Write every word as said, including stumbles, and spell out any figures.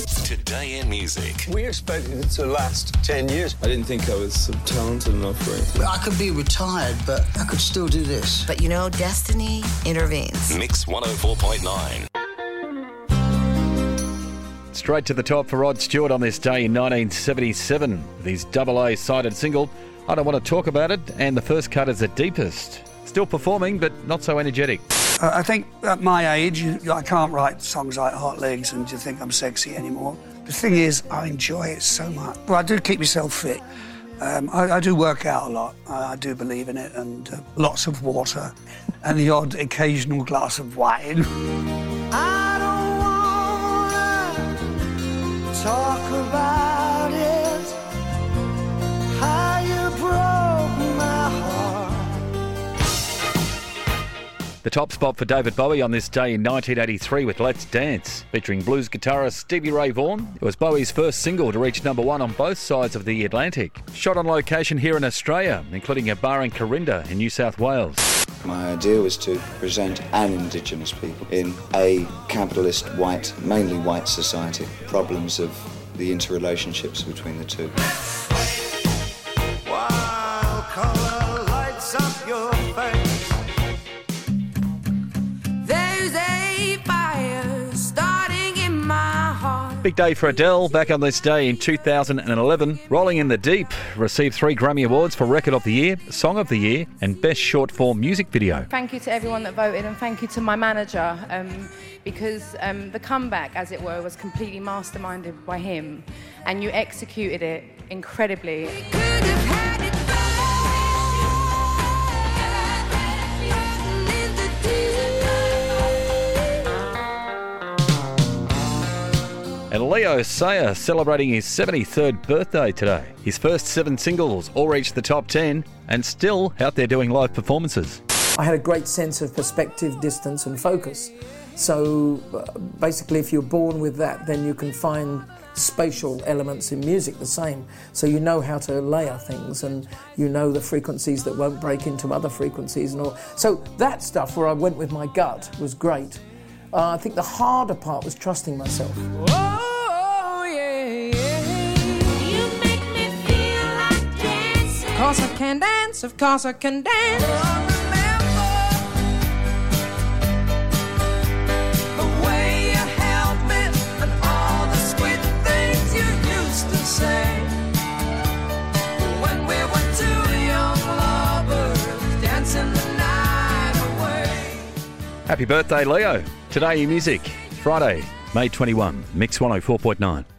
Today in music. We expected it to last ten years. I didn't think I was talented enough for it. I could be retired, but I could still do this. But you know, destiny intervenes. Mix one oh four point nine. Straight to the top for Rod Stewart on this day in nineteen seventy-seven with his double A-sided single, I Don't Want to Talk About It, and the first cut is The Deepest. Still performing, but not so energetic. Uh, I think at my age, I can't write songs like Hot Legs and You Think I'm Sexy anymore. The thing is, I enjoy it so much. Well, I do keep myself fit. Um, I, I do work out a lot. I, I do believe in it, and uh, lots of water and the odd occasional glass of wine. I don't wanna talk about it, how you broke my heart. The top spot for David Bowie on this day in nineteen eighty-three with Let's Dance, featuring blues guitarist Stevie Ray Vaughan. It was Bowie's first single to reach number one on both sides of the Atlantic. Shot on location here in Australia, including a bar in Corinda in New South Wales. My idea was to present an Indigenous people in a capitalist, white, mainly white society, problems of the interrelationships between the two. Wild colour lights up your face. There's a fire starting in my heart. Big day for Adele, back on this day in two thousand eleven. Rolling in the Deep received three Grammy Awards for Record of the Year, Song of the Year and Best Short Form Music Video. Thank you to everyone that voted, and thank you to my manager, um, because um, the comeback, as it were, was completely masterminded by him, and you executed it incredibly. And Leo Sayer celebrating his seventy-third birthday today. His first seven singles all reached the top ten and still out there doing live performances. I had a great sense of perspective, distance and focus. So uh, basically if you're born with that, then you can find spatial elements in music the same. So you know how to layer things, and you know the frequencies that won't break into other frequencies and all. So that stuff where I went with my gut was great. Uh, I think the harder part was trusting myself. Oh, yeah, yeah. You make me feel like dancing. Of course I can dance, of course I can dance. The way you held me and all the sweet things you used to say. When we were two young lovers dancing the night away. Happy birthday, Leo. Today in music, Friday, May twenty-first, Mix one oh four point nine.